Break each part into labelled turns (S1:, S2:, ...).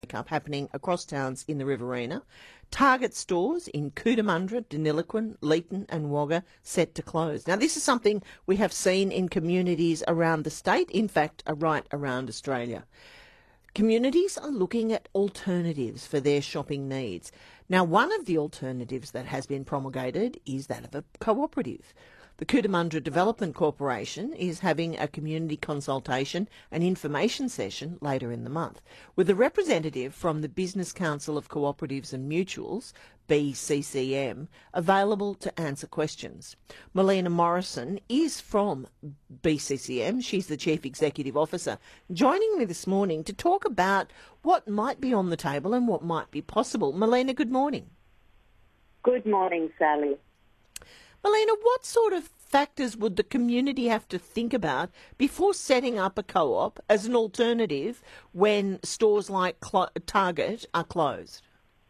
S1: Cup happening across towns in the Riverina. Target stores in Cootamundra, Deniliquin, Leeton and Wagga set to close. Now, this is something we have seen in communities around the state, in fact, right around Australia. Communities are looking at alternatives for their shopping needs. Now, one of the alternatives that has been promulgated is that of a cooperative. The Cootamundra Development Corporation is having a community consultation and information session later in the month, with a representative from the Business Council of Cooperatives and Mutuals, BCCM, available to answer questions. Melina Morrison is from BCCM. She's the Chief Executive Officer, joining me this morning to talk about what might be on the table and what might be possible. Melina, good morning.
S2: Good morning, Sally.
S1: Melina, what sort of factors would the community have to think about before setting up a co-op as an alternative when stores like Target are closed?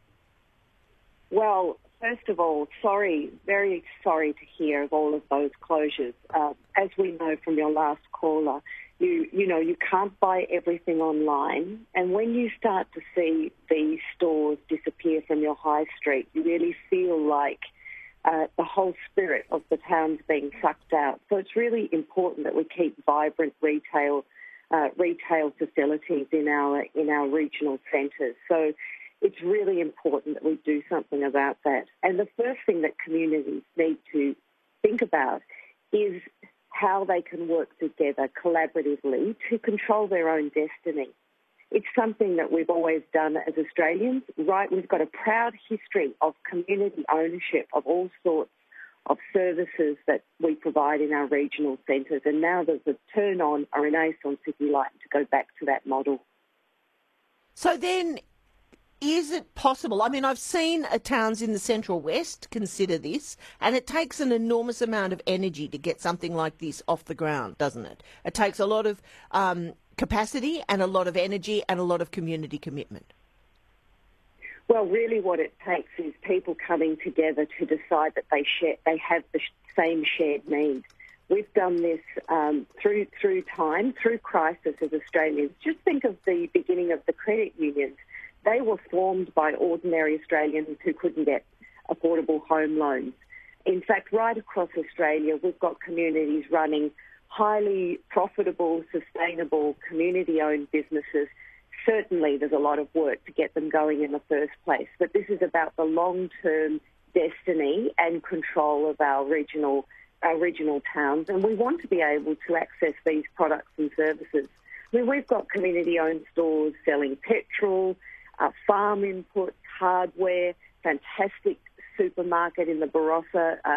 S2: Well, first of all, very sorry to hear of all of those closures. As we know from your last caller, you can't buy everything online, and when you start to see these stores disappear from your high street, you really feel like the whole spirit of the town's being sucked out. So it's really important that we keep vibrant retail facilities in our regional centres. So it's really important that we do something about that. And the first thing that communities need to think about is how they can work together collaboratively to control their own destiny. It's something that we've always done as Australians, right? We've got a proud history of community ownership of all sorts of services that we provide in our regional centres, and now there's a turn on, a renaissance, if you like, to go back to that model.
S1: So then, is it possible? I mean, I've seen towns in the Central West consider this, and it takes an enormous amount of energy to get something like this off the ground, doesn't it? It takes a lot of capacity and a lot of energy and a lot of community commitment.
S2: Well, really what it takes is people coming together to decide that they have the same shared needs. We've done this through time, through crisis as Australians. Just think of the beginning of the credit unions. They were formed by ordinary Australians who couldn't get affordable home loans. In fact, right across Australia, we've got communities running highly profitable, sustainable, community-owned businesses. Certainly there's a lot of work to get them going in the first place, but this is about the long-term destiny and control of our regional towns, and we want to be able to access these products and services. I mean, we've got community-owned stores selling petrol, farm inputs, hardware, fantastic supermarket in the Barossa,